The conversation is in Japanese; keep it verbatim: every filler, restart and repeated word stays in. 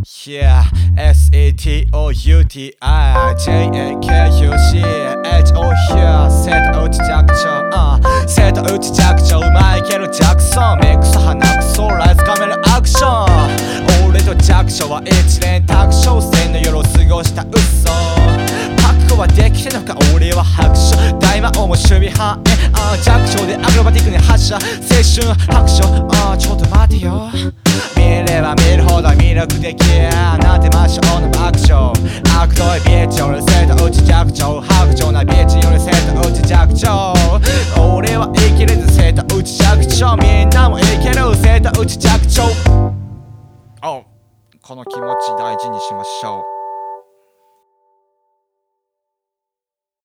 Yeah, S E T O U T I J A K U C H O Yeah 瀬戸内寂聴、uh、瀬戸内寂聴マイケル・ジャクソン目草鼻くそライズカメラアクション俺と寂聴は一連卓勝戦の夜を過ごした嘘覚悟はできてんのか俺は拍手大魔王も守備範囲、uh、寂聴でアクロバティックに発射青春拍手、uh、ちょっと待てよ見れば見るほど魅力的なんて魔性の爆笑悪どいビーチより瀬戸内寂聴白状なビーチより瀬戸内寂聴俺は生きれず瀬戸内寂聴みんなも生きる瀬戸内寂聴、oh、この気持ち大事にしましょう。